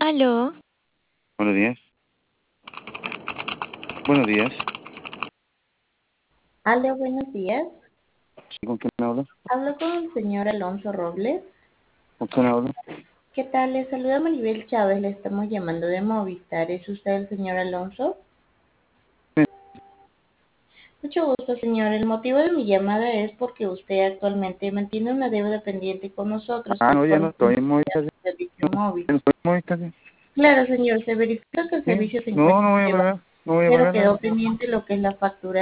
Aló, Buenos días. Buenos días. Aló, buenos días. ¿Sí, con quién hablo? Hablo con el señor Alonso Robles. ¿Con quién hablo? ¿Qué tal? Le saluda Maribel Chávez, le estamos llamando de Movistar. ¿Es usted el señor Alonso? Sí. Mucho gusto, señor. El motivo de mi llamada es porque usted actualmente mantiene una deuda pendiente con nosotros, Ah, que es no, ya por no un estoy en Movistar. servicio móvil. Ya no estoy en Movistar. Sí. Claro, señor, se verifica que el Sí. servicio se No, encuentra no voy a activo, pagar. No voy a pero pagar nada. quedó pendiente lo que es la factura